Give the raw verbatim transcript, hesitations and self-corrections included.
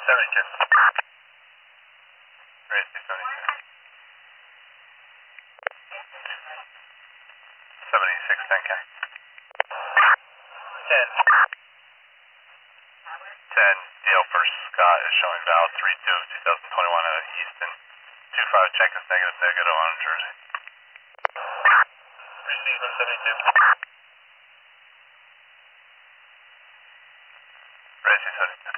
seventy-two. Raise to seventy-two. seventy-six, ten K. ten. ten, Deal for Scott is showing valve three two of twenty twenty-one out of Easton. two five, check is negative, negative on Jersey. Receive on seventy-two. Raise to seventy-two.